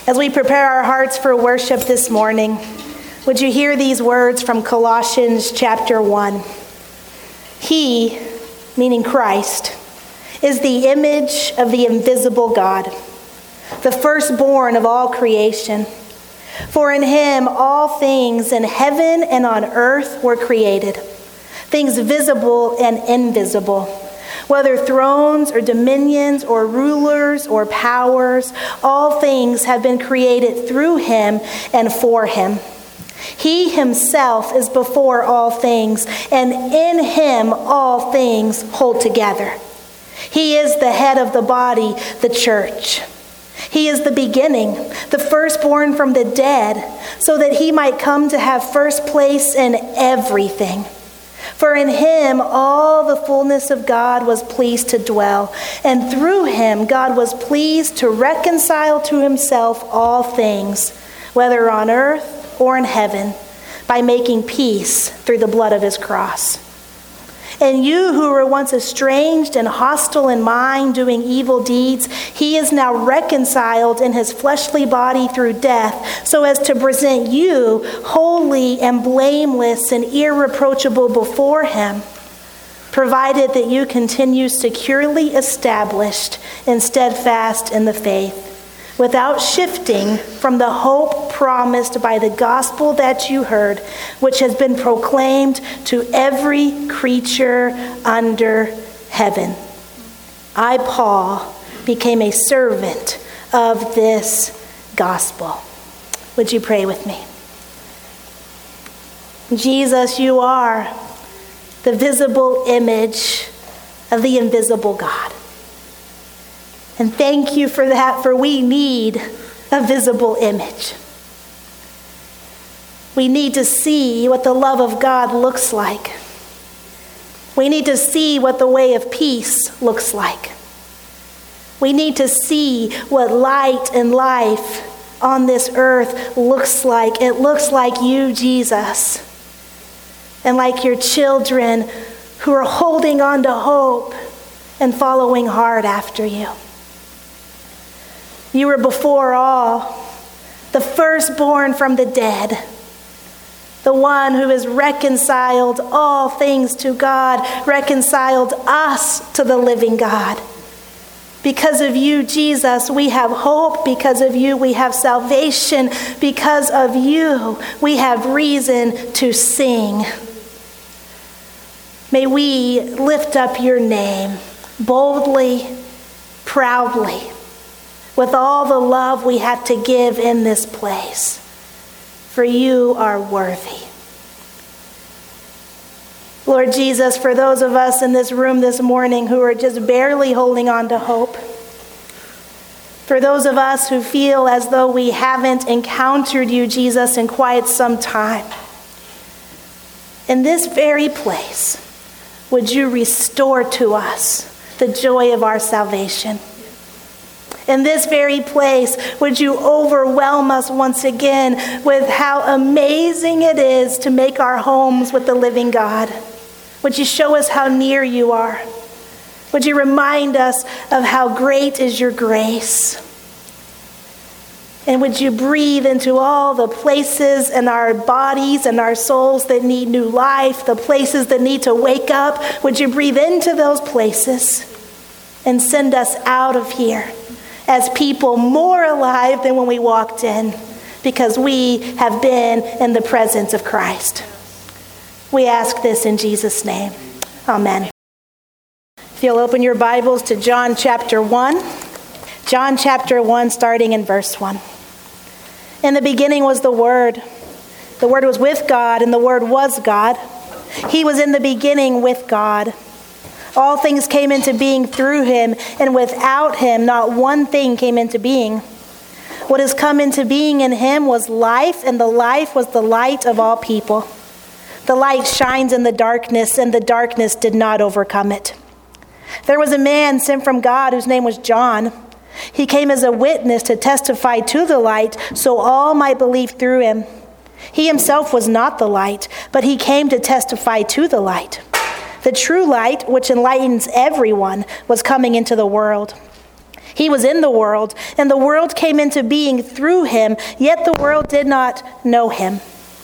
As we prepare our hearts for worship this morning, would you hear these words from Colossians chapter 1? He, meaning Christ, is the image of the invisible God, the firstborn of all creation. For in him all things in heaven and on earth were created, things visible and invisible, whether thrones or dominions or rulers or powers, all things have been created through him and for him. He himself is before all things, and in him all things hold together. He is the head of the body, the church. He is the beginning, the firstborn from the dead, so that he might come to have first place in everything. For in him all the fullness of God was pleased to dwell, and through him God was pleased to reconcile to himself all things, whether on earth or in heaven, by making peace through the blood of his cross. And you who were once estranged and hostile in mind, doing evil deeds, he is now reconciled in his fleshly body through death, so as to present you holy and blameless and irreproachable before him, provided that you continue securely established and steadfast in the faith, without shifting from the hope promised by the gospel that you heard, which has been proclaimed to every creature under heaven. I, Paul, became a servant of this gospel. Would you pray with me? Jesus, you are the visible image of the invisible God. And thank you for that, for we need a visible image. We need to see what the love of God looks like. We need to see what the way of peace looks like. We need to see what light and life on this earth looks like. It looks like you, Jesus, and like your children who are holding on to hope and following hard after you. You were before all, the firstborn from the dead, the one who has reconciled all things to God, reconciled us to the living God. Because of you, Jesus, we have hope. Because of you, we have salvation. Because of you, we have reason to sing. May we lift up your name boldly, proudly, with all the love we have to give in this place, for you are worthy. Lord Jesus, for those of us in this room this morning who are just barely holding on to hope, for those of us who feel as though we haven't encountered you, Jesus, in quite some time, in this very place, would you restore to us the joy of our salvation? In this very place, would you overwhelm us once again with how amazing it is to make our homes with the living God? Would you show us how near you are? Would you remind us of how great is your grace? And would you breathe into all the places in our bodies and our souls that need new life, the places that need to wake up? Would you breathe into those places and send us out of here as people more alive than when we walked in, because we have been in the presence of Christ. We ask this in Jesus' name. Amen. If you'll open your Bibles to John chapter 1. John chapter 1, starting in verse 1. In the beginning was the Word. The Word was with God, and the Word was God. He was in the beginning with God. All things came into being through him, and without him not one thing came into being. What has come into being in him was life, and the life was the light of all people. The light shines in the darkness, and the darkness did not overcome it. There was a man sent from God whose name was John. He came as a witness to testify to the light, so all might believe through him. He himself was not the light, but he came to testify to the light. The true light, which enlightens everyone, was coming into the world. He was in the world, and the world came into being through him, yet the world did not know him.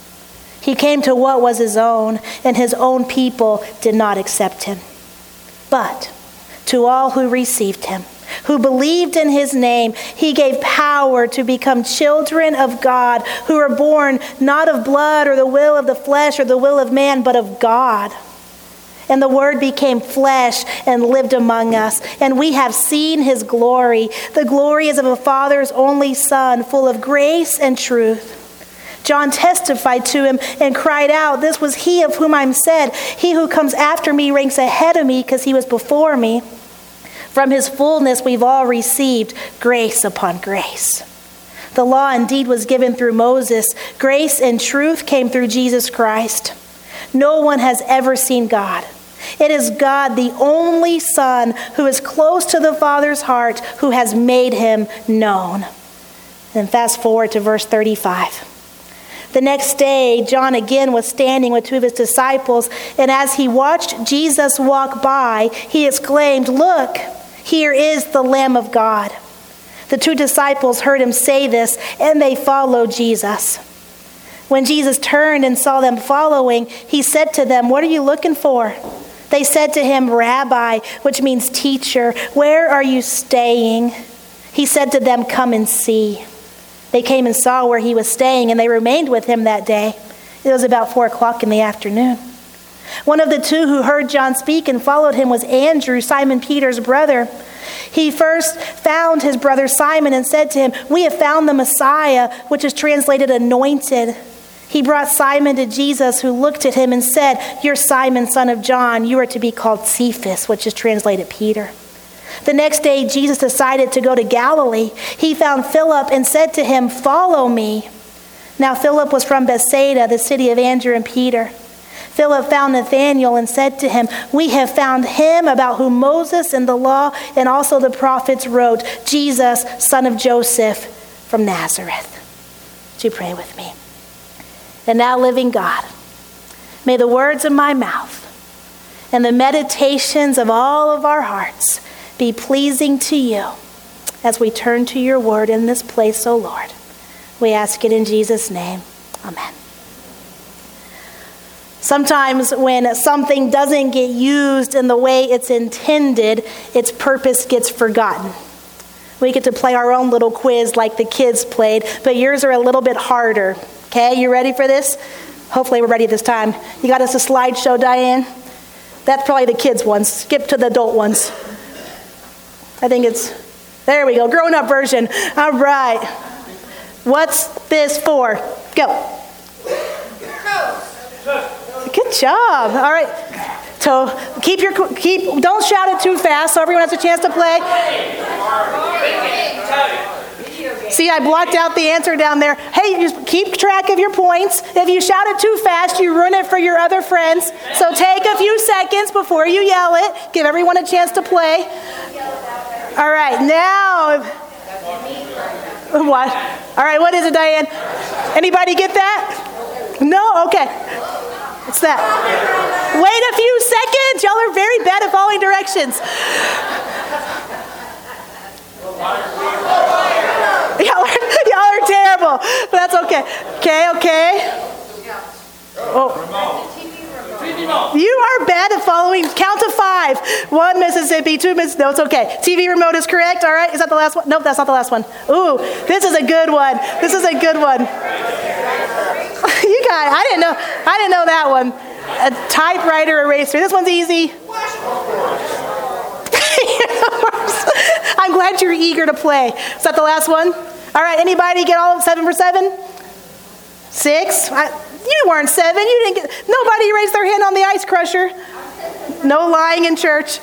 He came to what was his own, and his own people did not accept him. But to all who received him, who believed in his name, he gave power to become children of God, who were born not of blood or the will of the flesh or the will of man, but of God. And the Word became flesh and lived among us. And we have seen his glory. The glory is of a Father's only Son, full of grace and truth. John testified to him and cried out, "This was he of whom I'm said, he who comes after me ranks ahead of me because he was before me." From his fullness we've all received grace upon grace. The law indeed was given through Moses. Grace and truth came through Jesus Christ. No one has ever seen God. It is God, the only Son, who is close to the Father's heart, who has made him known. And fast forward to verse 35. The next day, John again was standing with two of his disciples, and as he watched Jesus walk by, he exclaimed, "Look, here is the Lamb of God." The two disciples heard him say this, and they followed Jesus. When Jesus turned and saw them following, he said to them, "What are you looking for?" They said to him, "Rabbi," which means teacher, "where are you staying?" He said to them, "Come and see." They came and saw where he was staying, and they remained with him that day. It was about 4:00 in the afternoon. One of the two who heard John speak and followed him was Andrew, Simon Peter's brother. He first found his brother Simon and said to him, "We have found the Messiah," which is translated anointed. He brought Simon to Jesus, who looked at him and said, "You're Simon, son of John. You are to be called Cephas," which is translated Peter. The next day, Jesus decided to go to Galilee. He found Philip and said to him, "Follow me." Now Philip was from Bethsaida, the city of Andrew and Peter. Philip found Nathanael and said to him, "We have found him about whom Moses and the law and also the prophets wrote, Jesus, son of Joseph from Nazareth." Would you pray with me? And now, living God, may the words of my mouth and the meditations of all of our hearts be pleasing to you as we turn to your word in this place, O Lord. We ask it in Jesus' name. Amen. Sometimes when something doesn't get used in the way it's intended, its purpose gets forgotten. We get to play our own little quiz like the kids played, but yours are a little bit harder. Okay, you ready for this? Hopefully we're ready this time. You got us a slideshow, Diane? That's probably the kids' ones. Skip to the adult ones. I think it's, there we go, grown-up version. All right. What's this for? Go. Good job. All right. So don't shout it too fast so everyone has a chance to play. See, I blocked out the answer down there. Hey, just keep track of your points. If you shout it too fast, you ruin it for your other friends. So take a few seconds before you yell it. Give everyone a chance to play. All right, now. What? All right, what is it, Diane? Anybody get that? No? Okay. What's that? Wait a few seconds. Y'all are very bad at following directions. Y'all are terrible, but that's okay. Okay. Oh. You are bad at following. Count to 5. 1 Mississippi, 2 Mississippi. No, it's okay. TV remote is correct. All right. Is that the last one? Nope, that's not the last one. Ooh, this is a good one. This is a good one. You guys, I didn't know that one. A typewriter eraser. This one's easy. I'm glad you're eager to play. Is that the last one? All right, anybody get all of 7 for 7? 6? You weren't 7. You didn't get. Nobody raised their hand on the ice crusher. No lying in church.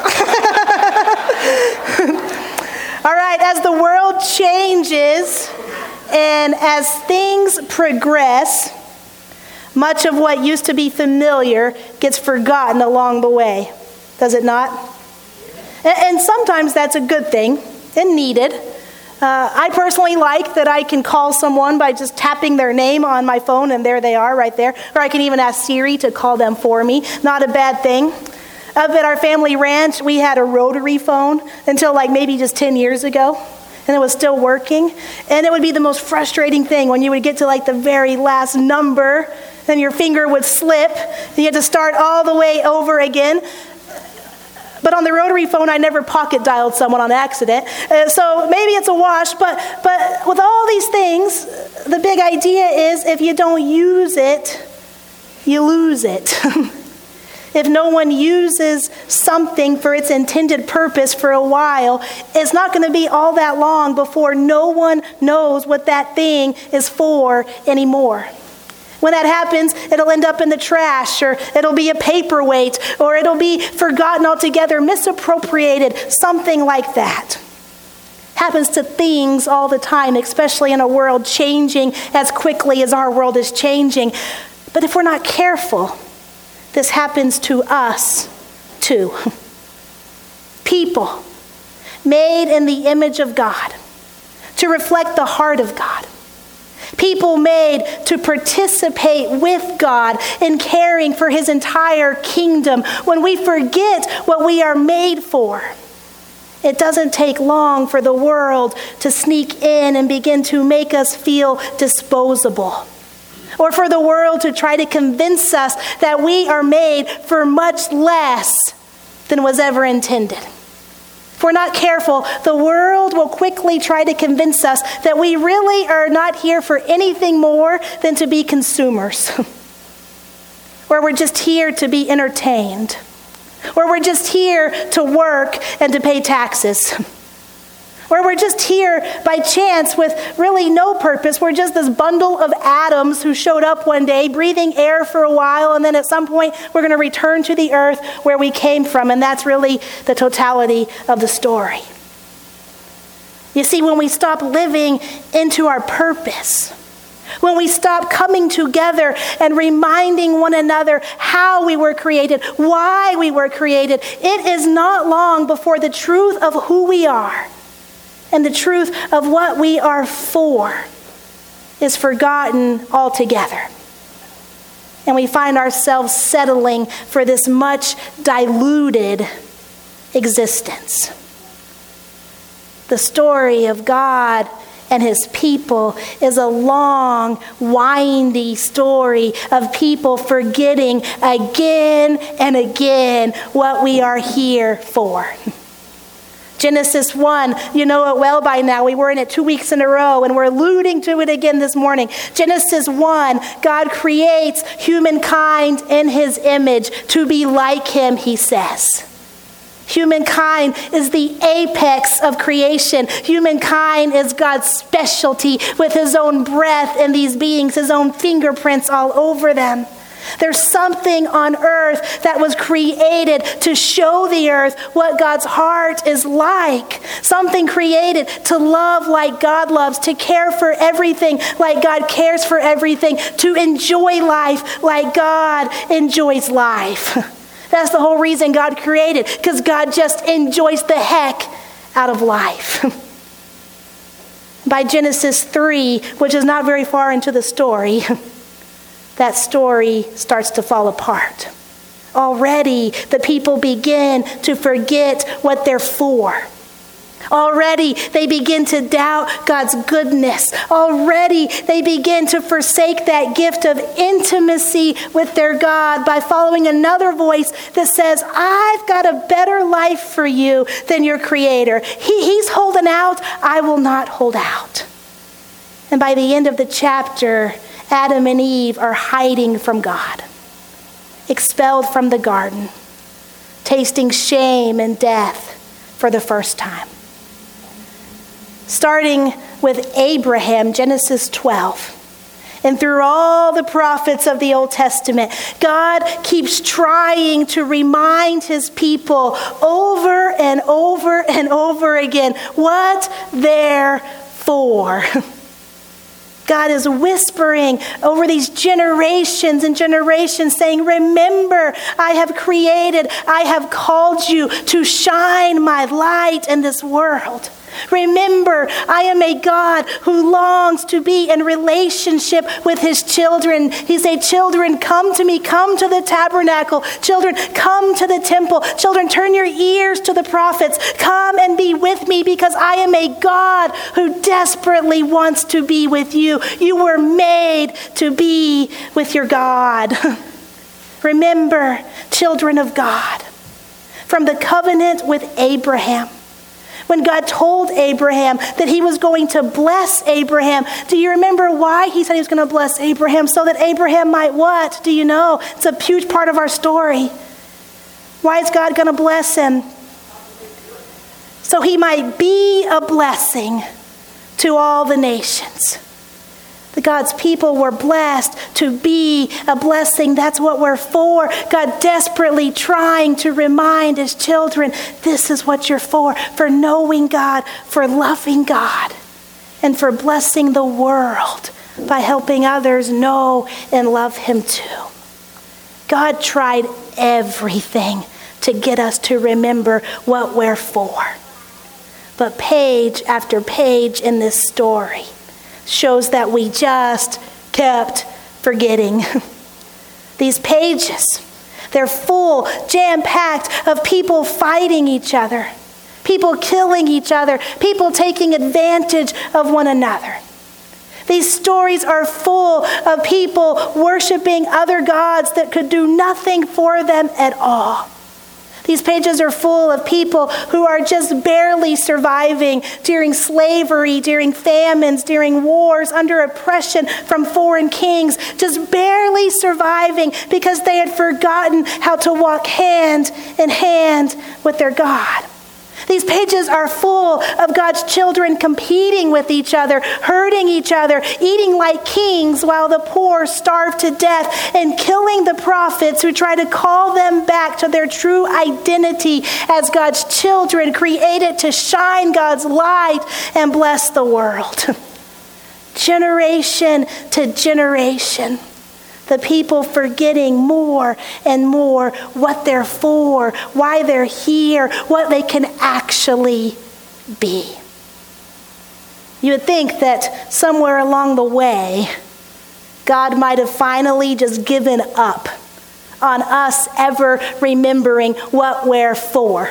All right, as the world changes and as things progress, much of what used to be familiar gets forgotten along the way. Does it not? And sometimes that's a good thing and needed. I personally like that I can call someone by just tapping their name on my phone and there they are right there. Or I can even ask Siri to call them for me. Not a bad thing. Up at our family ranch, we had a rotary phone until like maybe just 10 years ago. And it was still working. And it would be the most frustrating thing when you would get to like the very last number, then your finger would slip, and you had to start all the way over again. But on the rotary phone, I never pocket dialed someone on accident. So maybe it's a wash, but with all these things, the big idea is if you don't use it, you lose it. If no one uses something for its intended purpose for a while, it's not going to be all that long before no one knows what that thing is for anymore. When that happens, it'll end up in the trash, or it'll be a paperweight, or it'll be forgotten altogether, misappropriated, something like that. Happens to things all the time, especially in a world changing as quickly as our world is changing. But if we're not careful, this happens to us too. People made in the image of God, to reflect the heart of God. People made to participate with God in caring for his entire kingdom. When we forget what we are made for, it doesn't take long for the world to sneak in and begin to make us feel disposable. Or for the world to try to convince us that we are made for much less than was ever intended. If we're not careful, the world will quickly try to convince us that we really are not here for anything more than to be consumers. Or we're just here to be entertained. Or we're just here to work and to pay taxes. Or we're just here by chance with really no purpose. We're just this bundle of atoms who showed up one day, breathing air for a while, and then at some point we're going to return to the earth where we came from. And that's really the totality of the story. You see, when we stop living into our purpose, when we stop coming together and reminding one another how we were created, why we were created, it is not long before the truth of who we are and the truth of what we are for is forgotten altogether. And we find ourselves settling for this much diluted existence. The story of God and his people is a long, windy story of people forgetting again and again what we are here for. Genesis 1, you know it well by now. We were in it 2 weeks in a row, and we're alluding to it again this morning. Genesis 1, God creates humankind in his image to be like him, he says. Humankind is the apex of creation. Humankind is God's specialty with his own breath in these beings, his own fingerprints all over them. There's something on earth that was created to show the earth what God's heart is like. Something created to love like God loves, to care for everything like God cares for everything, to enjoy life like God enjoys life. That's the whole reason God created, because God just enjoys the heck out of life. By Genesis 3, which is not very far into the story, that story starts to fall apart. Already, the people begin to forget what they're for. Already, they begin to doubt God's goodness. Already, they begin to forsake that gift of intimacy with their God by following another voice that says, I've got a better life for you than your Creator. He's holding out. I will not hold out. And by the end of the chapter, Adam and Eve are hiding from God, expelled from the garden, tasting shame and death for the first time. Starting with Abraham, Genesis 12, and through all the prophets of the Old Testament, God keeps trying to remind his people over and over and over again what they're for. God is whispering over these generations and generations saying, remember, I have created, I have called you to shine my light in this world. Remember, I am a God who longs to be in relationship with his children. He said, children, come to me, come to the tabernacle. Children, come to the temple. Children, turn your ears to the prophets. Come and be with me because I am a God who desperately wants to be with you. You were made to be with your God. Remember, children of God, from the covenant with Abraham, when God told Abraham that he was going to bless Abraham, do you remember why he said he was going to bless Abraham? So that Abraham might what? Do you know? It's a huge part of our story. Why is God going to bless him? So he might be a blessing to all the nations. God's people were blessed to be a blessing. That's what we're for. God desperately trying to remind his children, this is what you're for knowing God, for loving God, and for blessing the world by helping others know and love him too. God tried everything to get us to remember what we're for. But page after page in this story shows that we just kept forgetting. These pages, they're full, jam-packed of people fighting each other, people killing each other, people taking advantage of one another. These stories are full of people worshiping other gods that could do nothing for them at all. These pages are full of people who are just barely surviving during slavery, during famines, during wars, under oppression from foreign kings, just barely surviving because they had forgotten how to walk hand in hand with their God. These pages are full of God's children competing with each other, hurting each other, eating like kings while the poor starve to death, and killing the prophets who try to call them back to their true identity as God's children created to shine God's light and bless the world. Generation to generation, the people forgetting more and more what they're for, why they're here, what they can actually be. You would think that somewhere along the way, God might have finally just given up on us ever remembering what we're for.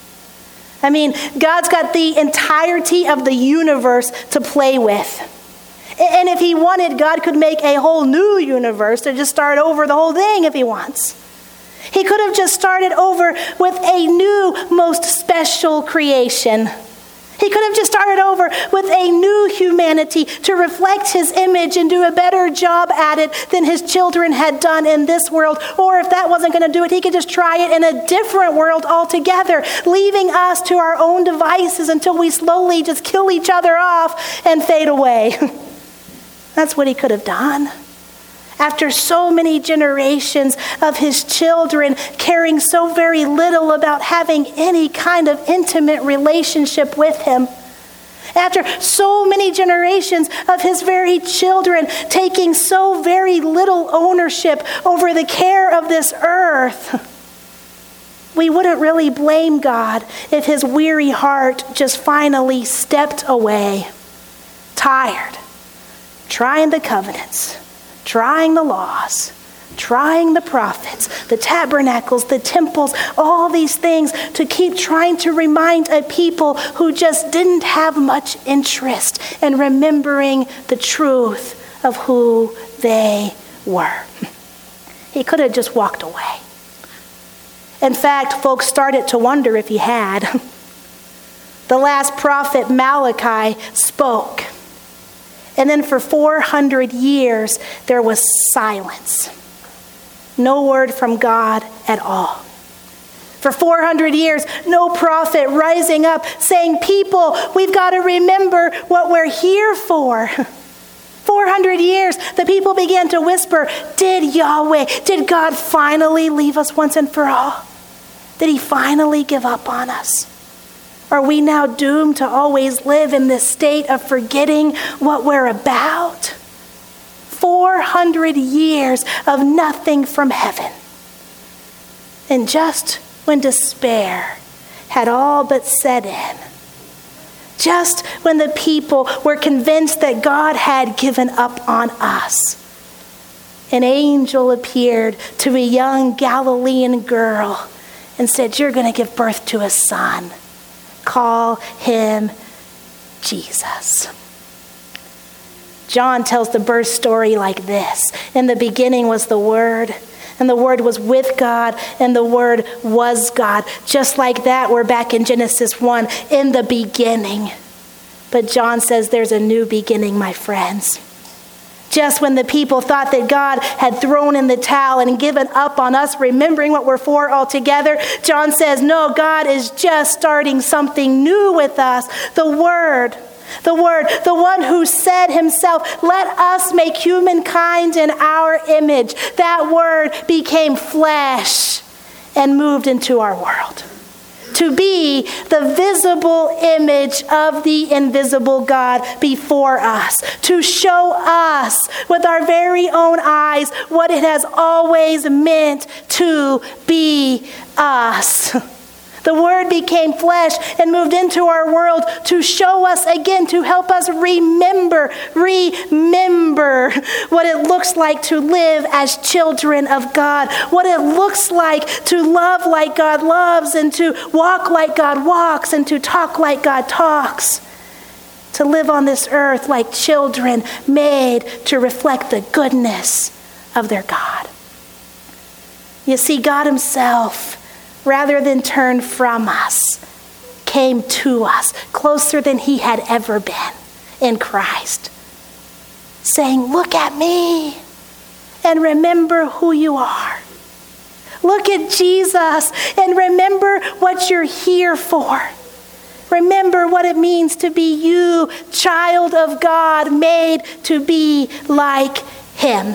I mean, God's got the entirety of the universe to play with. And if he wanted, God could make a whole new universe to just start over the whole thing if he wants. He could have just started over with a new, most special creation. He could have just started over with a new humanity to reflect his image and do a better job at it than his children had done in this world. Or if that wasn't going to do it, he could just try it in a different world altogether, leaving us to our own devices until we slowly just kill each other off and fade away. That's what he could have done. After so many generations of his children caring so very little about having any kind of intimate relationship with him. After so many generations of his very children taking so very little ownership over the care of this earth, we wouldn't really blame God if his weary heart just finally stepped away, tired, trying the covenants, trying the laws, trying the prophets, the tabernacles, the temples, all these things to keep trying to remind a people who just didn't have much interest in remembering the truth of who they were. He could have just walked away. In fact, folks started to wonder if he had. The last prophet, Malachi, spoke. And then for 400 years, there was silence. No word from God at all. For 400 years, no prophet rising up saying, people, we've got to remember what we're here for. 400 years, the people began to whisper, did God finally leave us once and for all? Did he finally give up on us? Are we now doomed to always live in this state of forgetting what we're about? 400 years of nothing from heaven. And just when despair had all but set in, Just when the people were convinced that God had given up on us, an angel appeared to a young Galilean girl and said, "You're going to give birth to a son. Call him Jesus." John tells the birth story like this. In the beginning was the Word, and the Word was with God, and the Word was God. Just like that, we're back in Genesis 1, in the beginning. But John says there's a new beginning, my friends. Just when the people thought that God had thrown in the towel and given up on us, remembering what we're for altogether, John says, no, God is just starting something new with us. The Word, the one who said himself, "Let us make humankind in our image." That Word became flesh and moved into our world to be the visible image of the invisible God before us, to show us with our very own eyes what it has always meant to be us. The Word became flesh and moved into our world to show us again, to help us remember what it looks like to live as children of God, what it looks like to love like God loves, and to walk like God walks, and to talk like God talks, to live on this earth like children made to reflect the goodness of their God. You see, God himself, rather than turn from us, came to us closer than he had ever been in Christ, saying, "Look at me and remember who you are. Look at Jesus and remember what you're here for. Remember what it means to be you, child of God, made to be like him."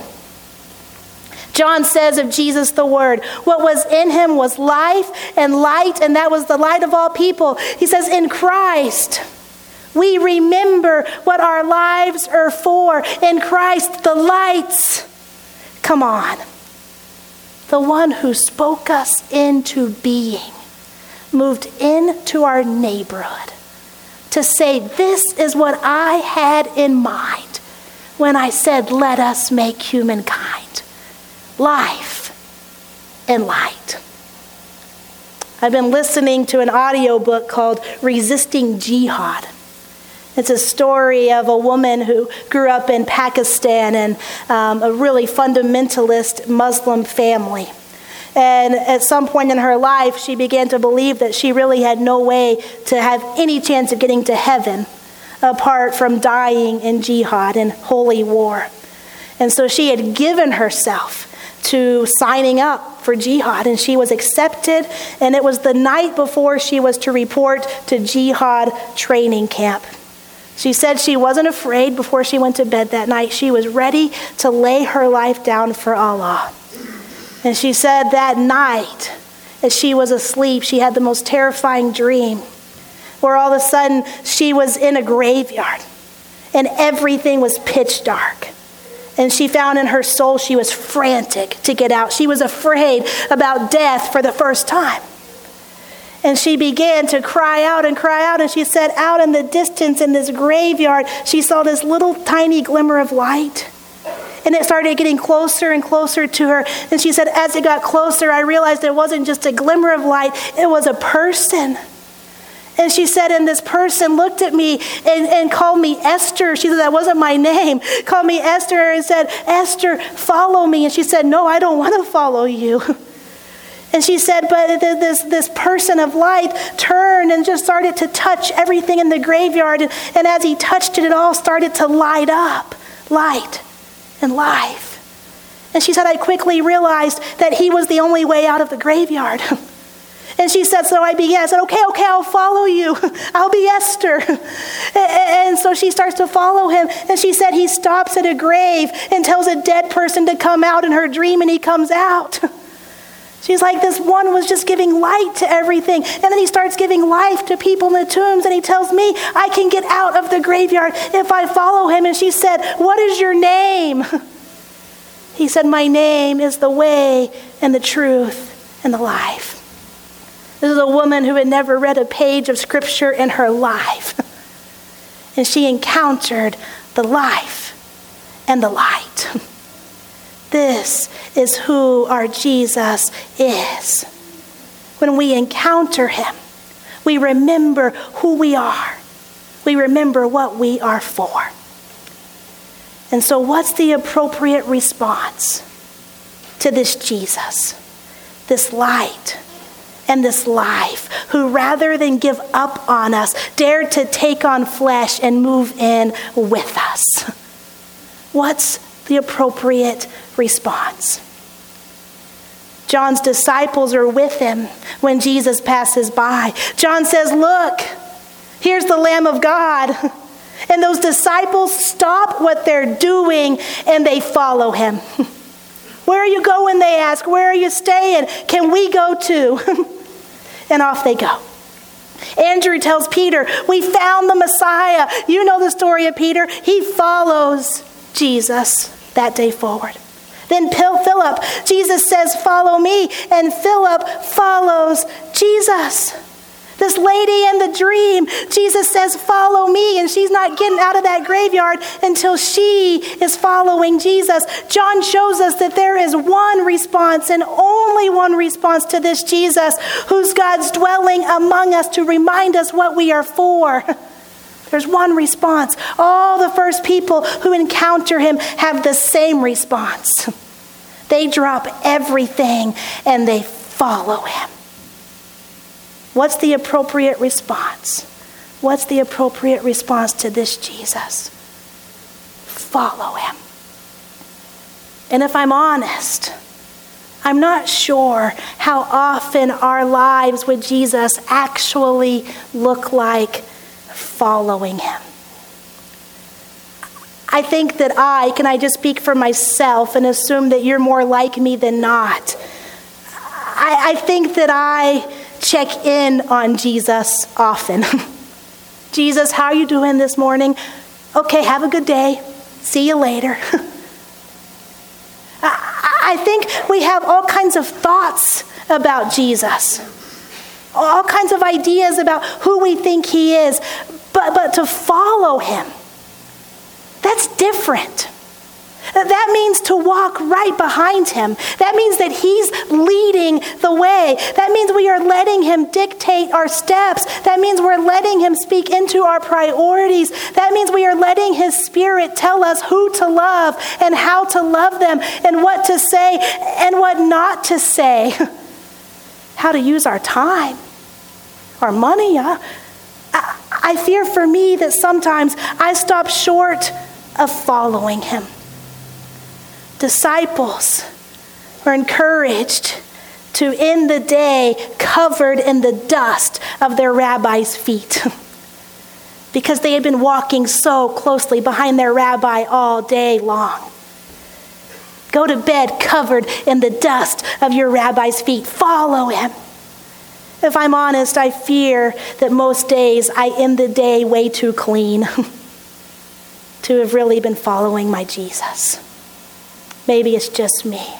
John says of Jesus, the Word, what was in him was life and light, and that was the light of all people. He says, in Christ, we remember what our lives are for. In Christ, the lights come on. The one who spoke us into being moved into our neighborhood to say, this is what I had in mind when I said, let us make humankind. Life and light. I've been listening to an audiobook called Resisting Jihad. It's a story of a woman who grew up in Pakistan in a really fundamentalist Muslim family. And at some point in her life, she began to believe that she really had no way to have any chance of getting to heaven apart from dying in jihad, in holy war. And so she had given herself to signing up for jihad, and she was accepted, and it was the night before she was to report to jihad training camp. She said she wasn't afraid before she went to bed that night. She was ready to lay her life down for Allah. And she said that night, as she was asleep, she had the most terrifying dream, where all of a sudden she was in a graveyard, and everything was pitch dark. And she found in her soul she was frantic to get out. She was afraid about death for the first time. And she began to cry out. And she said out in the distance in this graveyard, she saw this little tiny glimmer of light. And it started getting closer and closer to her. And she said, as it got closer, I realized it wasn't just a glimmer of light. It was a person. And she said, and this person looked at me and called me Esther. She said, that wasn't my name. Called me Esther and said, Esther, follow me. And she said, no, I don't want to follow you. And she said, but this person of light turned and just started to touch everything in the graveyard. And as he touched it, it all started to light up, light and life. And she said, I quickly realized that he was the only way out of the graveyard. And she said, so I said, okay, I'll follow you. I'll be Esther. And so she starts to follow him. And she said he stops at a grave and tells a dead person to come out in her dream, and he comes out. She's like, this one was just giving light to everything. And then he starts giving life to people in the tombs, and he tells me, I can get out of the graveyard if I follow him. And she said, what is your name? He said, my name is the way and the truth and the life. This is a woman who had never read a page of scripture in her life. and she encountered the life and the light. This is who our Jesus is. When we encounter him, we remember who we are. We remember what we are for. And so what's the appropriate response to this Jesus, this light and this life, who rather than give up on us, dared to take on flesh and move in with us? What's the appropriate response? John's disciples are with him when Jesus passes by. John says, "Look, here's the Lamb of God." And those disciples stop what they're doing and they follow him. "Where are you going?" they ask. "Where are you staying? Can we go too?" And off they go. Andrew tells Peter, "We found the Messiah." You know the story of Peter. He follows Jesus that day forward. Then Philip, Jesus says, "Follow me." And Philip follows Jesus. This lady in the dream, Jesus says, "Follow me." And she's not getting out of that graveyard until she is following Jesus. John shows us that there is one response and only one response to this Jesus, who's God's dwelling among us to remind us what we are for. There's one response. All the first people who encounter him have the same response. They drop everything and they follow him. What's the appropriate response? What's the appropriate response to this Jesus? Follow him. And if I'm honest, I'm not sure how often our lives with Jesus actually look like following him. I think that can I just speak for myself and assume that you're more like me than not? I think that I check in on Jesus often. "Jesus, how are you doing this morning?" "Okay, have a good day. See you later." I think we have all kinds of thoughts about Jesus. All kinds of ideas about who we think he is. But to follow him, that's different. That means to walk right behind him. That means that he's leading the way. That means we are letting him dictate our steps. That means we're letting him speak into our priorities. That means we are letting his Spirit tell us who to love and how to love them and what to say and what not to say. How to use our time, our money. I fear for me that sometimes I stop short of following him. Disciples were encouraged to end the day covered in the dust of their rabbi's feet because they had been walking so closely behind their rabbi all day long. Go to bed covered in the dust of your rabbi's feet. Follow him. If I'm honest, I fear that most days I end the day way too clean to have really been following my Jesus. Maybe it's just me.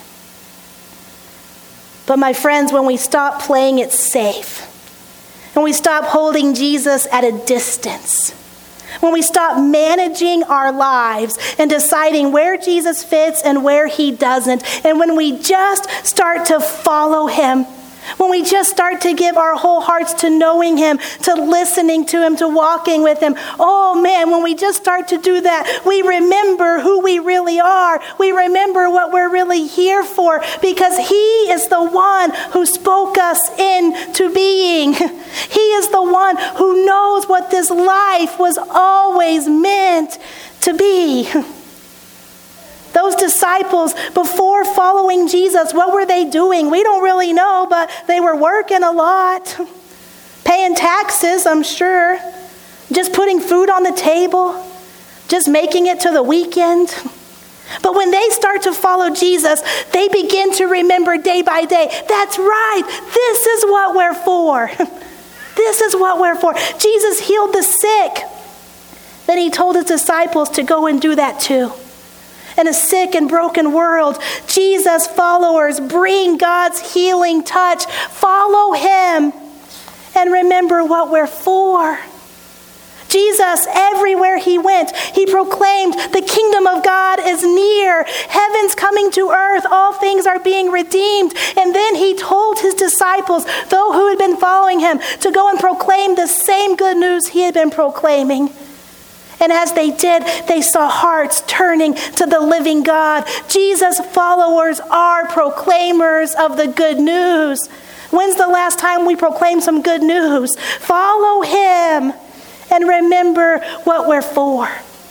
But my friends, when we stop playing it safe, when we stop holding Jesus at a distance, when we stop managing our lives and deciding where Jesus fits and where he doesn't, and when we just start to follow him, when we just start to give our whole hearts to knowing him, to listening to him, to walking with him, oh man, when we just start to do that, we remember who we really are. We remember what we're really here for, because he is the one who spoke us into being. He is the one who knows what this life was always meant to be. Those disciples, before following Jesus, what were they doing? We don't really know, but they were working a lot. Paying taxes, I'm sure. Just putting food on the table. Just making it to the weekend. But when they start to follow Jesus, they begin to remember day by day, that's right, this is what we're for. This is what we're for. Jesus healed the sick. Then he told his disciples to go and do that too. In a sick and broken world, Jesus followers bring God's healing touch. Follow him and remember what we're for. Jesus, everywhere he went, he proclaimed, the kingdom of God is near. Heaven's coming to earth. All things are being redeemed. And then he told his disciples, those who had been following him, to go and proclaim the same good news he had been proclaiming. And as they did, they saw hearts turning to the living God. Jesus' followers are proclaimers of the good news. When's the last time we proclaimed some good news? Follow him and remember what we're for.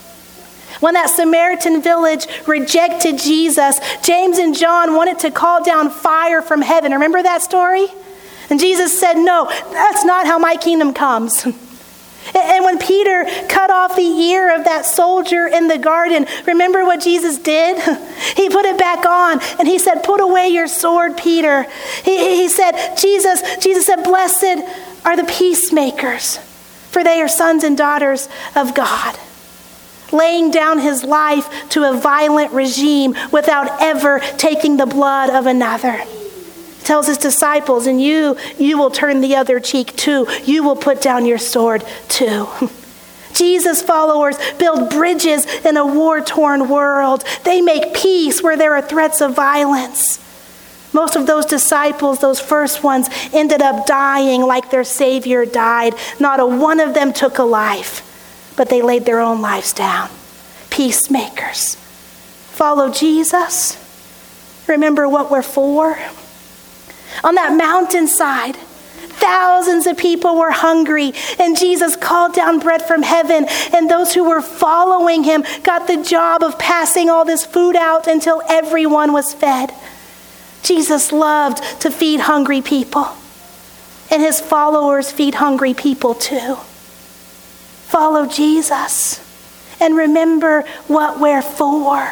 When that Samaritan village rejected Jesus, James and John wanted to call down fire from heaven. Remember that story? And Jesus said, no, that's not how my kingdom comes. And when Peter cut off the ear of that soldier in the garden, remember what Jesus did? He put it back on and he said, put away your sword, Peter. He said, Jesus said, blessed are the peacemakers, for they are sons and daughters of God. Laying down his life to a violent regime without ever taking the blood of another. Tells his disciples, and you will turn the other cheek too. You will put down your sword too. Jesus' followers build bridges in a war-torn world. They make peace where there are threats of violence. Most of those disciples, those first ones, ended up dying like their Savior died. Not a one of them took a life, but they laid their own lives down. Peacemakers. Follow Jesus. Remember what we're for. On that mountainside, thousands of people were hungry, and Jesus called down bread from heaven, and those who were following him got the job of passing all this food out until everyone was fed. Jesus loved to feed hungry people, and his followers feed hungry people too. Follow Jesus and remember what we're for.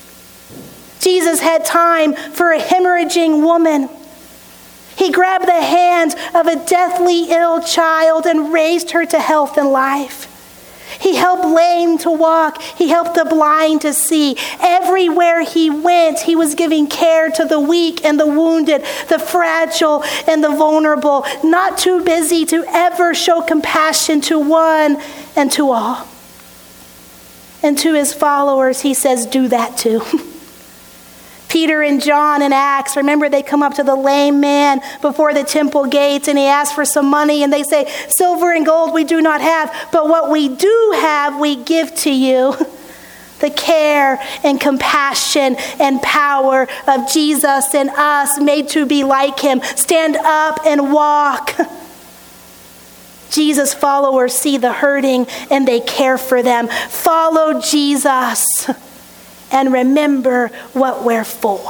Jesus had time for a hemorrhaging woman. He grabbed the hand of a deathly ill child and raised her to health and life. He helped lame to walk. He helped the blind to see. Everywhere he went, he was giving care to the weak and the wounded, the fragile and the vulnerable, not too busy to ever show compassion to one and to all. And to his followers, he says, do that too. Peter and John in Acts, remember they come up to the lame man before the temple gates and he asks for some money and they say, silver and gold we do not have, but what we do have we give to you. The care and compassion and power of Jesus in us, made to be like him. Stand up and walk. Jesus' followers see the hurting and they care for them. Follow Jesus. And remember what we're for.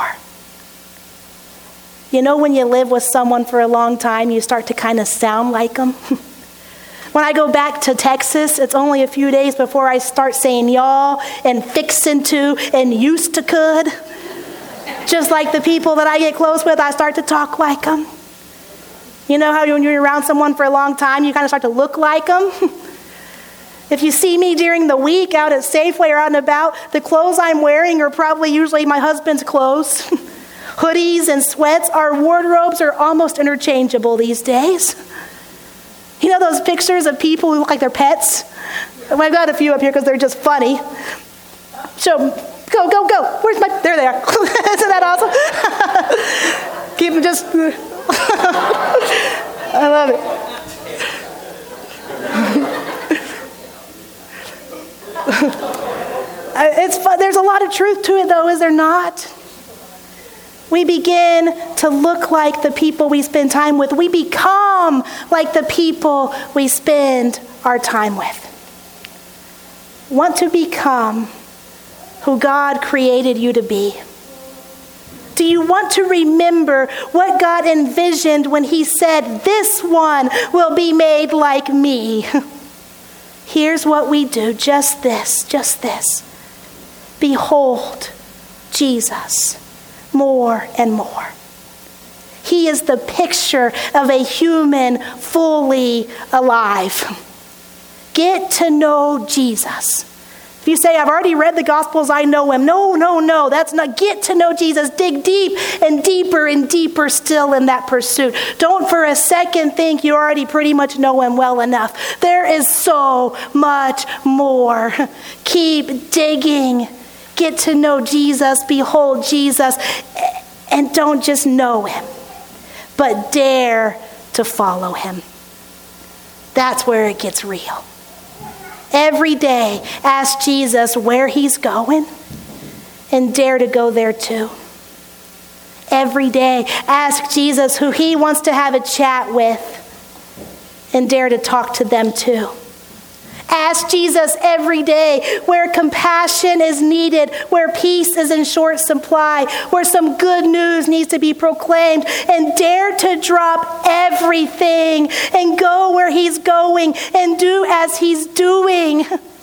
You know, when you live with someone for a long time, you start to kind of sound like them. When I go back to Texas, it's only a few days before I start saying y'all and fixin' to and used to could. Just like the people that I get close with, I start to talk like them. You know how when you're around someone for a long time, you kind of start to look like them? If you see me during the week out at Safeway or out and about, the clothes I'm wearing are probably usually my husband's clothes. Hoodies and sweats. Our wardrobes are almost interchangeable these days. You know those pictures of people who look like they're pets? I've got a few up here because they're just funny. So, go. Where's my... There they are. Isn't that awesome? Keep them just... I love it. It's fun. There's a lot of truth to it, though, is there not? We begin to look like the people we spend time with. We become like the people we spend our time with. Want to become who God created you to be? Do you want to remember what God envisioned when he said, this one will be made like me? Here's what we do, just this. Behold Jesus more and more. He is the picture of a human fully alive. Get to know Jesus. If you say, I've already read the Gospels, I know him. No, that's not. Get to know Jesus. Dig deep and deeper still in that pursuit. Don't for a second think you already pretty much know him well enough. There is so much more. Keep digging. Get to know Jesus. Behold Jesus. And don't just know him, but dare to follow him. That's where it gets real. Every day, ask Jesus where he's going and dare to go there too. Every day, ask Jesus who he wants to have a chat with and dare to talk to them too. Ask Jesus every day where compassion is needed, where peace is in short supply, where some good news needs to be proclaimed, and dare to drop everything and go where he's going and do as he's doing.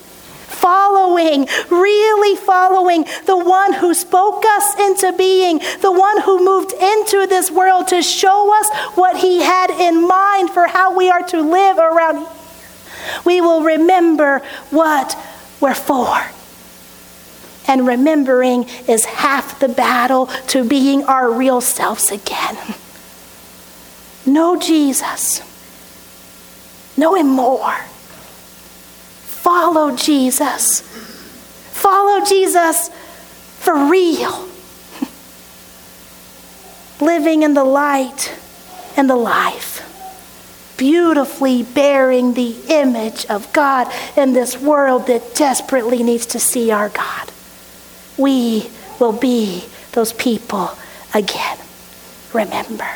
Really following the one who spoke us into being, the one who moved into this world to show us what he had in mind for how we are to live around here. We will remember what we're for. And remembering is half the battle to being our real selves again. Know Jesus. Know him more. Follow Jesus. Follow Jesus for real. Living in the light and the life. Beautifully bearing the image of God in this world that desperately needs to see our God. We will be those people again. Remember.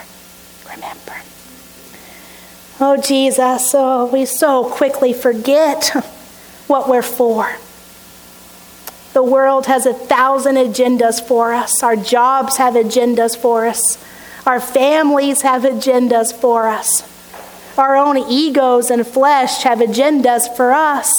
Oh, Jesus, we so quickly forget what we're for. The world has 1,000 agendas for us. Our jobs have agendas for us. Our families have agendas for us. Our own egos and flesh have agendas for us.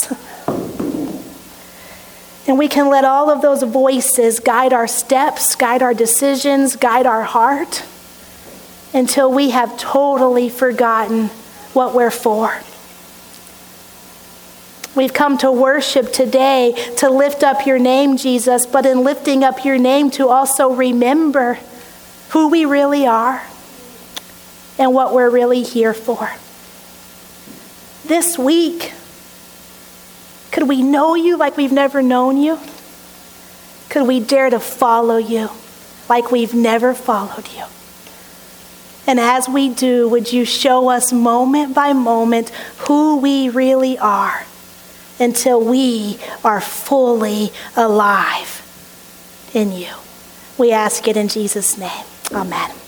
And we can let all of those voices guide our steps, guide our decisions, guide our heart until we have totally forgotten what we're for. We've come to worship today to lift up your name, Jesus, but in lifting up your name to also remember who we really are and what we're really here for. This week, could we know you like we've never known you? Could we dare to follow you like we've never followed you? And as we do, would you show us moment by moment who we really are until we are fully alive in you? We ask it in Jesus' name. Amen.